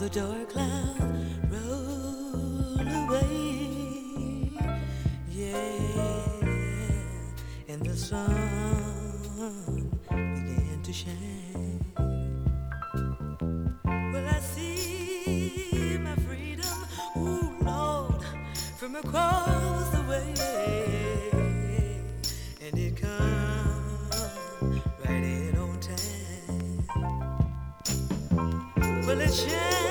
the dark cloud rolled away. Yeah, and the sun began to shine. Well, I see my freedom, ooh, Lord, from across the way. And it comes right in on time. Well, it shines